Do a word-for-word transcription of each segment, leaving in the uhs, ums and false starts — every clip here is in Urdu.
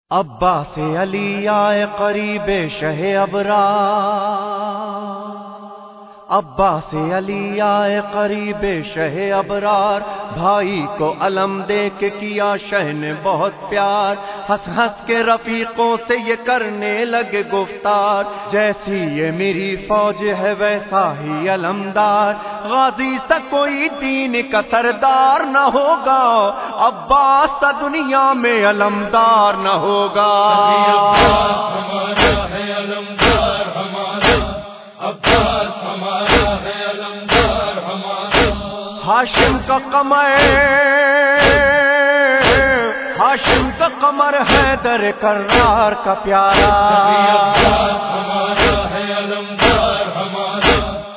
عباس علی آئے قریب شہ ابرار، عباس علی آئے قریب شہ ابرار، بھائی کو علم دے کے کیا شہ نے بہت پیار، ہنس ہنس کے رفیقوں سے یہ کرنے لگے گفتار، جیسی یہ میری فوج ہے ویسا ہی علمدار، غازی سا کوئی دین کا سردار نہ ہوگا، عباس سا دنیا میں علمدار نہ ہوگا۔ عباس ہمارا ہے علمدار ہمارا، عباس ہمارا ہے علمدار ہمارا، ہاشم کا قمر، ہاشم کا قمر حیدر کرار کا پیارا، عباس ہمارا ہے علمدار ہمارا،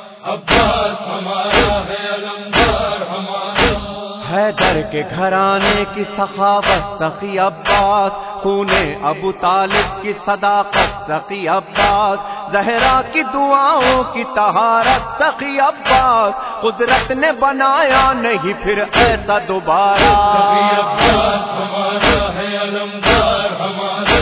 عباس ہمارا ہے علمدار ہمارا، حیدر کے گھرانے کی سخاوت سخی عباس، خون ابو طالب کی صداقت سخی عباس، زہرا کی دعاؤں کی طہارت سخی عباس، قدرت نے بنایا نہیں پھر ایسا دوبارہ، عباس ہمارا ہے علمدار ہمارا،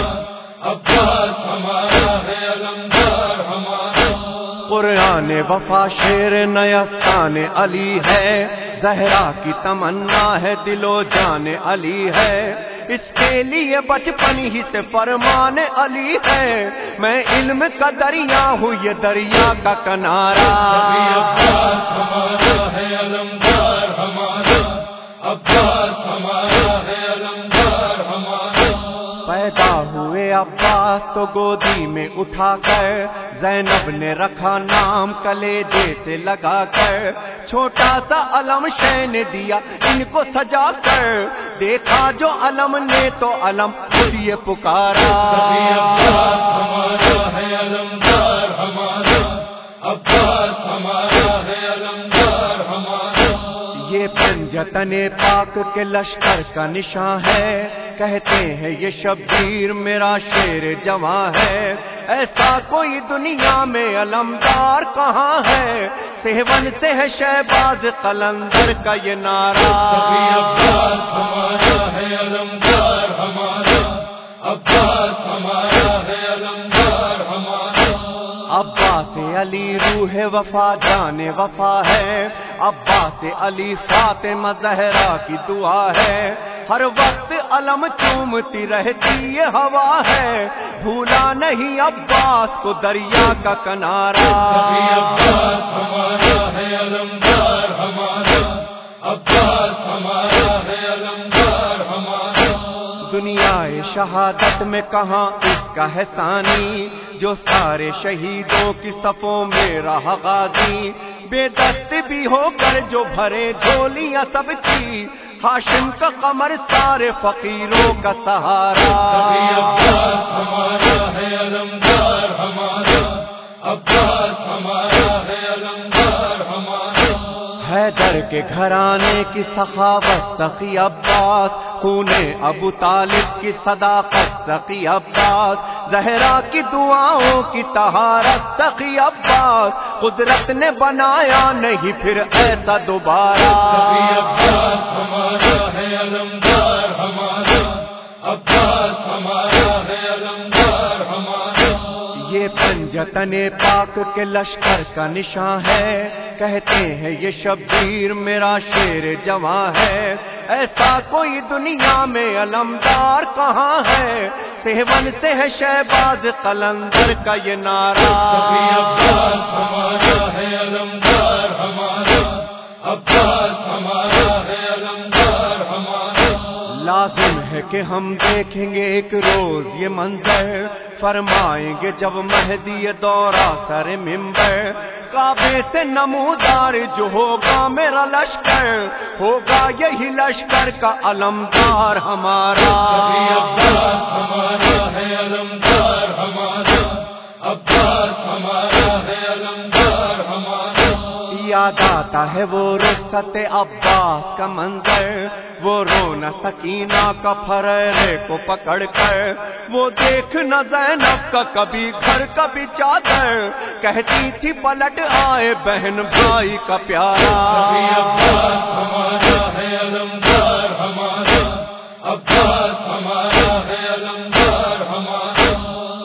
عباس ہمارا ہے علمدار ہمارا، قرآن وفا شیر نیستان علی ہے، زہرا کی تمنا ہے دل و جان علی ہے، اس کے لیے بچپن ہی سے فرمان علی ہے، میں علم کا دریا ہوں یہ دریا کا کنارہ، عباس ہمارا ہے علمدار ہمارا، عباس ہمارا ہے علمدار ہمارا، پیدا ہوئے عباس تو گودی میں اٹھا کر زینب نے رکھا نام کلیجے سے لگا کر، چھوٹا سا علم شہ نے دیا ان کو سجا کر، دیکھا جو علم نے تو علم خود یہ پکارا، عباس ہمارا ہے علمدار ہمارا، عباس ہمارا ہے علمدار ہمارا، یہ پنجتن پاک کے لشکر کا نشان ہے، کہتے ہیں یہ شبیر میرا شیر جواں ہے، ایسا کوئی دنیا میں علمدار کہاں ہے، سہون سے ہے شہباز قلندر کا یہ نعرہ، عباس ہمارا ہے علمدار ہمارا، عباس ہمارا ہے علمدار ہمارا، عباس علی روح وفا جان وفا ہے، عباس علی فاطمہ زہرا کی دعا ہے، ہر وقت علم چومتی رہتی یہ ہوا ہے، بھولا نہیں عباس کو دریا کا کنارہ، عباس ہمارا ہے علمدار ہمارا، عباس ہمارا ہے علمدار ہمارا، دنیا شہادت میں کہاں اس کا ہے ثانی، جو سارے شہیدوں کی صفوں میں رہا غازی، بے دست بھی ہو کر جو بھرے جھولیاں سب کی، ہاشم کا قمر سارے فقیروں کا سہارا، عباس ہمارا ہے علمدار ہمارا، عباس ہمارا ہے علمدار ہمارا، حیدر کے گھرانے کی سخاوت سخی عباس، خون ابو طالب کی صداقت سخی عباس، زہرا کی دعاؤں کی طہارت سخی عباس، قدرت نے بنایا نہیں پھر ایسا دوبارہ، عباس ہمارا ہے علمدار ہمارا، عباس ہمارا ہے علمدار ہمارا، یہ پنجتن پاک کے لشکر کا نشان ہے، کہتے ہیں یہ شبیر میرا شیر جواں ہے، ایسا کوئی دنیا میں علمدار کہاں ہے، سہون سے ہے شہباز قلندر کا یہ نعرہ، عباس ہمارا ہے علمدار ہمارا، عباس ہمارا ہے علمدار ہمارا، لازم ہے کہ ہم دیکھیں گے ایک روز یہ منظر، فرمائیں گے جب مہدی دورہ سر منبر، کعبے سے نمودار جو ہوگا میرا لشکر، ہوگا یہی لشکر کا علمدار ہمارا، عباس ہمارا ہے علمدار ہمارا، عباس ہمارا ہے علمدار ہمارا، یاد آتا ہے وہ رخصت عباس کا منظر، وہ رونا سکینہ کا پھریرے کو پکڑ کر، وہ دیکھنا زینب کا کبھی گھر کبھی چادر، کہتی تھی پلٹ آئے بہن بھائی کا پیارا، عباس ہمارا ہے علمدار ہمارا، عباس ہمارا ہے علمدار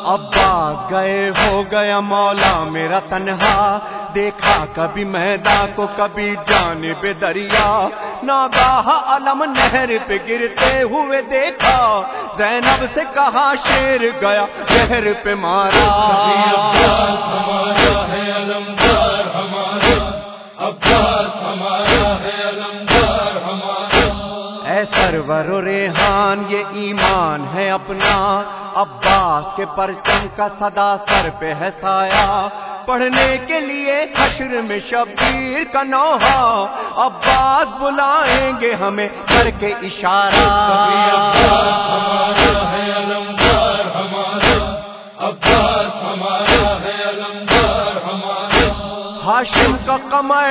عباس گئے ہو گیا مولا میرا تنہا، دیکھا کبھی میدان کو کبھی جانب دریا، ناگاہ علم نہر پہ گرتے ہوئے دیکھا، زینب سے کہا شیر گیا نہر پہ مارا۔ عباس ہمارا ہے علمدار ہمارا، عباس ہمارا ہے علمدار ہمارا۔ اے سرور و ریحان یہ ایمان ہے اپنا، عباس کے پرچم کا صدا سر پہ ہے سایہ، پڑھنے کے لیے حشر میں شبیر کا نوحہ، عباس بلائیں گے ہمیں کر کے اشارہ۔ عباس ہمارا ہے علمدار ہمارا، عباس ہمارا ہے علمدار ہمارا۔ ہاشم کا قمر،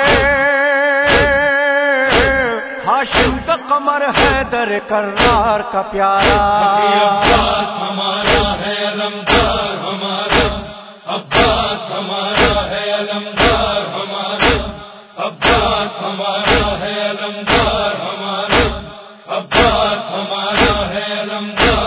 ہاشم کا قمر حیدر کرار کا پیارا۔ عباس ہمارا ہے علمدار ہمارا، عباس ہمارا ہے علمدار ہمارا، عباس ہمارا ہے علمدار ہمارا، عباس ہمارا ہے علمدار